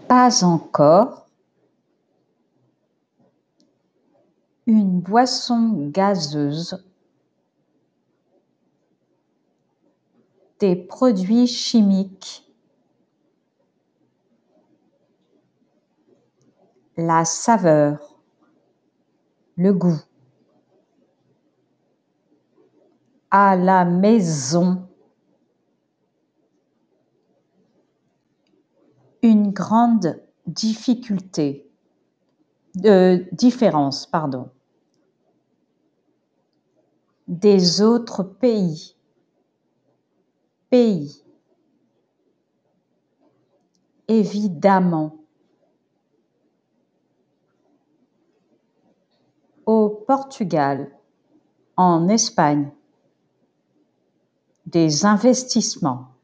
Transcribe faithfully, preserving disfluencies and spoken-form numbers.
Pas encore. Une boisson gazeuse. Des produits chimiques. La saveur. Le goût. À la maison. Une grande difficulté. Euh, différence, pardon. Des autres pays. Pays. Évidemment. Au Portugal. En Espagne. Des investissements.